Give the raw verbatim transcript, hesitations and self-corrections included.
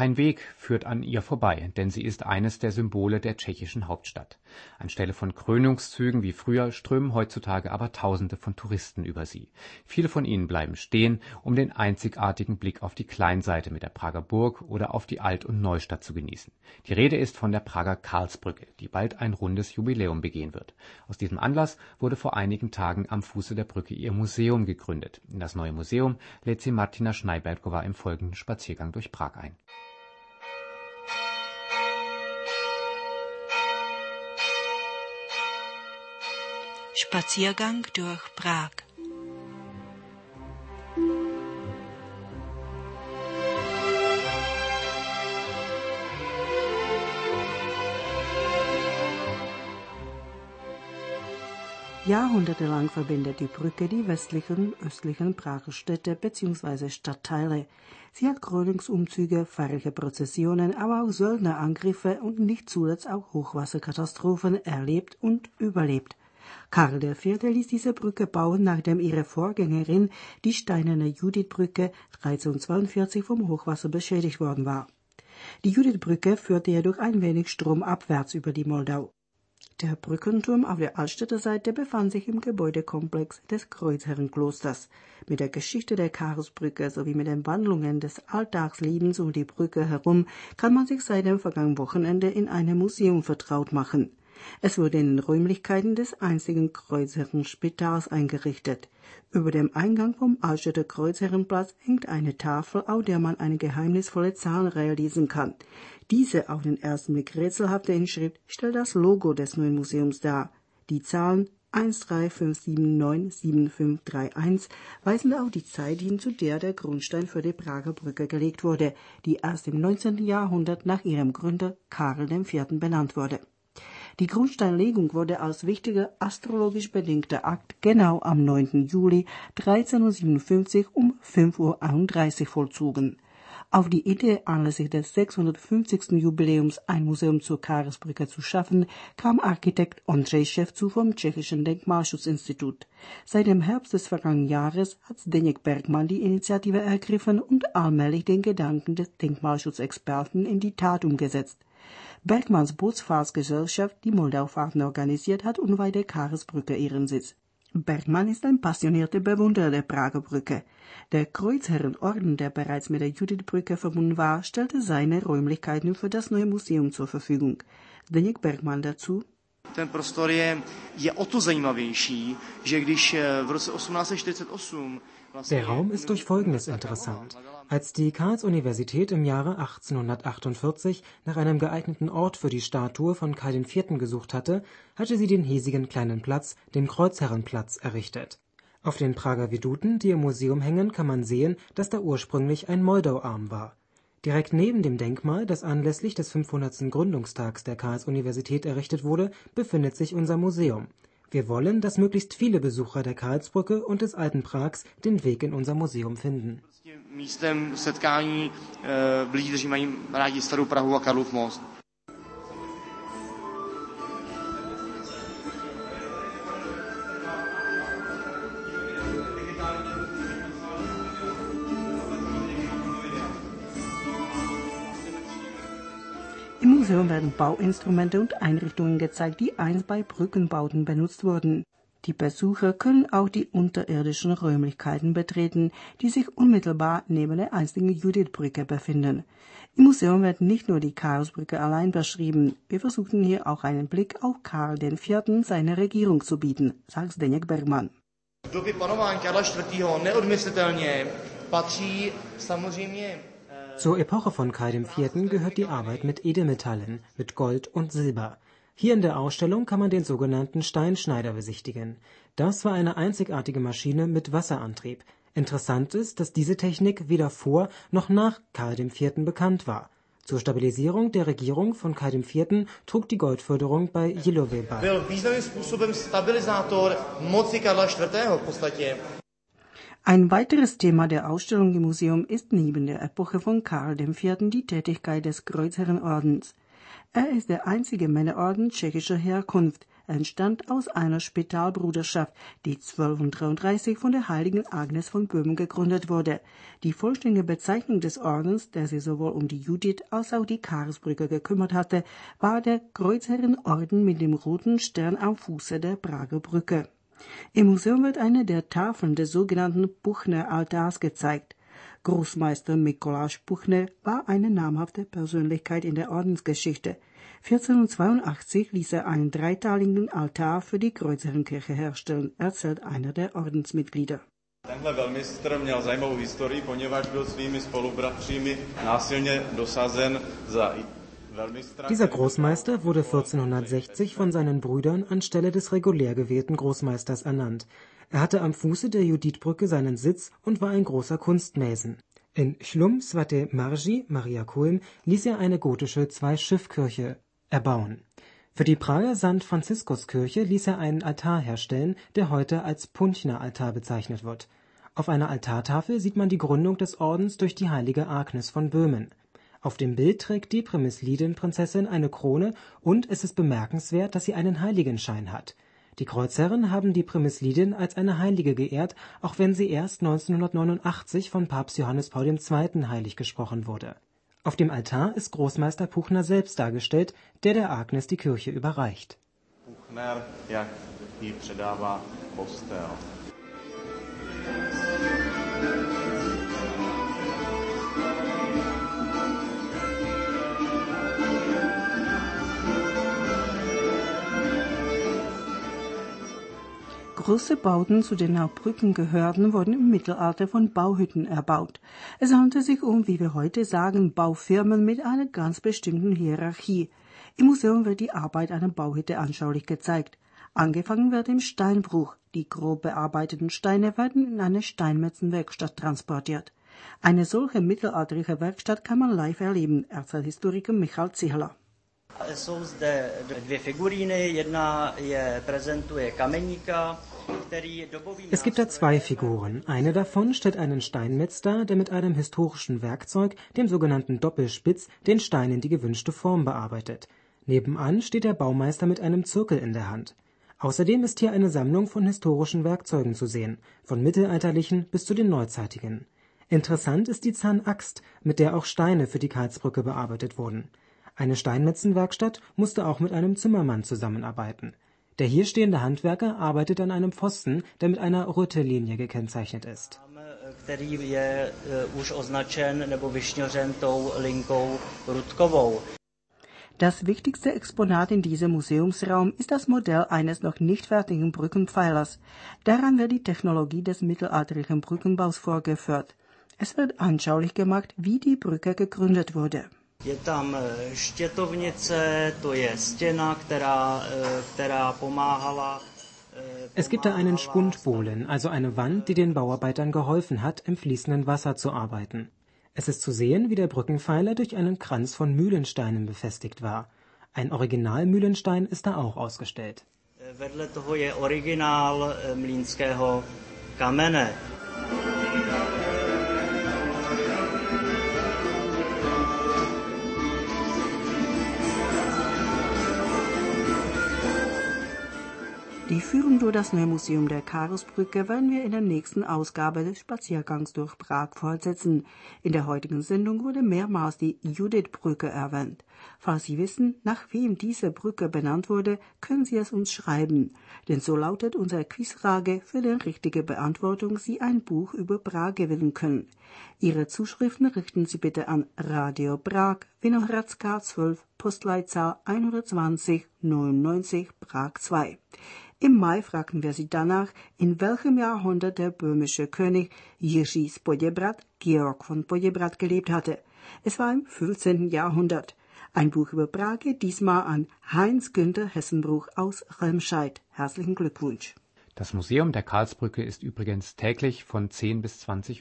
Kein Weg führt an ihr vorbei, denn sie ist eines der Symbole der tschechischen Hauptstadt. Anstelle von Krönungszügen wie früher strömen heutzutage aber Tausende von Touristen über sie. Viele von ihnen bleiben stehen, um den einzigartigen Blick auf die Kleinseite mit der Prager Burg oder auf die Alt- und Neustadt zu genießen. Die Rede ist von der Prager Karlsbrücke, die bald ein rundes Jubiläum begehen wird. Aus diesem Anlass wurde vor einigen Tagen am Fuße der Brücke ihr Museum gegründet. In das neue Museum lädt sie Martina Schneiberkova im folgenden Spaziergang durch Prag ein. Spaziergang durch Prag. Jahrhundertelang verbindet die Brücke die westlichen und östlichen Prager Städte bzw. Stadtteile. Sie hat Krönungsumzüge, feierliche Prozessionen, aber auch Söldnerangriffe und nicht zuletzt auch Hochwasserkatastrophen erlebt und überlebt. Karl der Vierte ließ diese Brücke bauen, nachdem ihre Vorgängerin, die steinerne Judithbrücke, dreizehnhundertzweiundvierzig vom Hochwasser beschädigt worden war. Die Judithbrücke führte jedoch ein wenig stromabwärts über die Moldau. Der Brückenturm auf der Altstädter Seite befand sich im Gebäudekomplex des Kreuzherrenklosters. Mit der Geschichte der Karlsbrücke sowie mit den Wandlungen des Alltagslebens um die Brücke herum kann man sich seit dem vergangenen Wochenende in einem Museum vertraut machen. Es wurde in den Räumlichkeiten des einzigen Kreuzherrenspitals eingerichtet. Über dem Eingang vom Altstädter Kreuzherrenplatz hängt eine Tafel, auf der man eine geheimnisvolle Zahlenreihe lesen kann. Diese auf den ersten Blick rätselhafte Inschrift stellt das Logo des neuen Museums dar. Die Zahlen eins drei fünf sieben neun sieben fünf drei eins weisen auf die Zeit hin, zu der der Grundstein für die Prager Brücke gelegt wurde, die erst im neunzehnten Jahrhundert nach ihrem Gründer Karl der Vierte benannt wurde. Die Grundsteinlegung wurde als wichtiger astrologisch bedingter Akt genau am neunten Juli dreizehnhundertsiebenundfünfzig um fünf Uhr einunddreißig vollzogen. Auf die Idee, anlässlich des sechshundertfünfzigsten Jubiläums ein Museum zur Karlsbrücke zu schaffen, kam Architekt Ondřej Ševčů vom tschechischen Denkmalschutzinstitut. Seit dem Herbst des vergangenen Jahres hat Zdeněk Bergman die Initiative ergriffen und allmählich den Gedanken des Denkmalschutzexperten in die Tat umgesetzt. Bergmans Bootsfahrtsgesellschaft, die Moldaufahrten organisiert, hat unweit der Karlsbrücke ihren Sitz. Bergman ist ein passionierter Bewunderer der Prager Brücke. Der Kreuzherrenorden, der bereits mit der Judithbrücke verbunden war, stellte seine Räumlichkeiten für das neue Museum zur Verfügung. Zdeněk Bergman dazu: Ten prostor je, je o to zajímavější, že když v roce achtzehnhundertachtzig Der Raum ist durch Folgendes interessant. Als die Karls-Universität im Jahre achtzehnhundertachtundvierzig nach einem geeigneten Ort für die Statue von Karl der Vierte gesucht hatte, hatte sie den hiesigen kleinen Platz, den Kreuzherrenplatz, errichtet. Auf den Prager Veduten, die im Museum hängen, kann man sehen, dass da ursprünglich ein Moldauarm war. Direkt neben dem Denkmal, das anlässlich des fünfhundertsten Gründungstags der Karls-Universität errichtet wurde, befindet sich unser Museum. Wir wollen, dass möglichst viele Besucher der Karlsbrücke und des alten Prags den Weg in unser Museum finden. Místem setkání lidí, kteří mají rádi starou Prahu a Karlův most. Im Museum werden Bauinstrumente und Einrichtungen gezeigt, die einst bei Brückenbauten benutzt wurden. Die Besucher können auch die unterirdischen Räumlichkeiten betreten, die sich unmittelbar neben der einstigen Judithbrücke befinden. Im Museum wird nicht nur die Karlsbrücke allein beschrieben. Wir versuchten hier auch einen Blick auf Karl der Vierte, seine Regierung zu bieten, sagt Zdeněk Bergman. V době panování Karla čtvrtého neodmyslitelně patří samozřejmě. Zur Epoche von Karl der Vierte gehört die Arbeit mit Edelmetallen, mit Gold und Silber. Hier in der Ausstellung kann man den sogenannten Steinschneider besichtigen. Das war eine einzigartige Maschine mit Wasserantrieb. Interessant ist, dass diese Technik weder vor noch nach Karl der Vierte bekannt war. Zur Stabilisierung der Regierung von Karl der Vierte trug die Goldförderung bei Jihlové bei. Byl významným způsobem stabilizátor moci Karla čtvrtého v podstatě. Ein weiteres Thema der Ausstellung im Museum ist neben der Epoche von Karl der Vierte die Tätigkeit des Kreuzherrenordens. Er ist der einzige Männerorden tschechischer Herkunft. entstand aus einer Spitalbruderschaft, die zwölfhundertdreiunddreißig von der heiligen Agnes von Böhmen gegründet wurde. Die vollständige Bezeichnung des Ordens, der sich sowohl um die Judith als auch die Karlsbrücker gekümmert hatte, war der Kreuzherrenorden mit dem roten Stern am Fuße der Prager Brücke. Im Museum wird eine der Tafeln des sogenannten Buchner-Altars gezeigt. Großmeister Mikoláš Buchner war eine namhafte Persönlichkeit in der Ordensgeschichte. vierzehnhundertzweiundachtzig ließ er einen dreiteiligen Altar für die Kreuzherrenkirche herstellen, erzählt einer der Ordensmitglieder. Tenhle velmistr měl zajímavou historii, poněvadž byl svými spolubratřími násilně dosazen za velmistra. Dieser Großmeister wurde vierzehnhundertsechzig von seinen Brüdern anstelle des regulär gewählten Großmeisters ernannt. Er hatte am Fuße der Judithbrücke seinen Sitz und war ein großer Kunstmäzen. In Chlum Svaté Marži, Mariakulm, ließ er eine gotische Zwei-Schiff-Kirche erbauen. Für die Prager Sankt Franziskuskirche ließ er einen Altar herstellen, der heute als Punchner-Altar bezeichnet wird. Auf einer Altartafel sieht man die Gründung des Ordens durch die heilige Agnes von Böhmen. Auf dem Bild trägt die Primisliden-Prinzessin eine Krone und es ist bemerkenswert, dass sie einen Heiligenschein hat. Die Kreuzherren haben die Primislidin als eine Heilige geehrt, auch wenn sie erst neunzehnhundertneunundachtzig von Papst Johannes Paul der Zweite heilig gesprochen wurde. Auf dem Altar ist Großmeister Buchner selbst dargestellt, der der Agnes die Kirche überreicht. Buchner, jak jí předává postel. Große Bauten, zu denen auch Brücken gehörten, wurden im Mittelalter von Bauhütten erbaut. Es handelte sich um, wie wir heute sagen, Baufirmen mit einer ganz bestimmten Hierarchie. Im Museum wird die Arbeit einer Bauhütte anschaulich gezeigt. Angefangen wird im Steinbruch. Die grob bearbeiteten Steine werden in eine Steinmetzenwerkstatt transportiert. Eine solche mittelalterliche Werkstatt kann man live erleben, erzählt Historiker Michal Cihla. Jsou zde dvě figuríny, jedna je prezentuje kameníka, který dobový. Es gibt da zwei Figuren. Eine davon stellt einen Steinmetz dar, der mit einem historischen Werkzeug, dem sogenannten Doppelspitz, den Stein in die gewünschte Form bearbeitet. Nebenan steht der Baumeister mit einem Zirkel in der Hand. Außerdem ist hier eine Sammlung von historischen Werkzeugen zu sehen, von mittelalterlichen bis zu den neuzeitigen. Interessant ist die Zahnaxt, mit der auch Steine für die Karlsbrücke bearbeitet wurden. Eine Steinmetzenwerkstatt musste auch mit einem Zimmermann zusammenarbeiten. Der hier stehende Handwerker arbeitet an einem Pfosten, der mit einer Rötelinie gekennzeichnet ist. Který je už označen nebo vyšňořen tou linkou rudkovou. Das wichtigste Exponat in diesem Museumsraum ist das Modell eines noch nicht fertigen Brückenpfeilers. Daran wird die Technologie des mittelalterlichen Brückenbaus vorgeführt. Es wird anschaulich gemacht, wie die Brücke gegründet wurde. Je tam štětovnice, to je stěna, která, která pomáhala. Es gibt da einen Spundbohlen, also eine Wand, die den Bauarbeitern geholfen hat, im fließenden Wasser zu arbeiten. Es ist zu sehen, wie der Brückenpfeiler durch einen Kranz von Mühlensteinen befestigt war. Ein Original-Mühlenstein ist da auch ausgestellt. Vedle toho je originál mlýnského kamene. Die Führung durch das neue Museum der Karlsbrücke werden wir in der nächsten Ausgabe des Spaziergangs durch Prag fortsetzen. In der heutigen Sendung wurde mehrmals die Judithbrücke erwähnt. Falls Sie wissen, nach wem diese Brücke benannt wurde, können Sie es uns schreiben. Denn so lautet unsere Quizfrage, für die richtige Beantwortung Sie ein Buch über Prag gewinnen können. Ihre Zuschriften richten Sie bitte an Radio Prag, Vinohradská zwölf, Postleitzahl hundertzwanzig neunundneunzig, Prag zwei. Im Mai fragten wir sie danach, in welchem Jahrhundert der böhmische König Jiří z Poděbrad, Georg von Poděbrad, gelebt hatte. Es war im fünfzehnten Jahrhundert. Ein Buch über Prag geht diesmal an Heinz-Günther Hessenbruch aus Remscheid. Herzlichen Glückwunsch. Das Museum der Karlsbrücke ist übrigens täglich von zehn bis zwanzig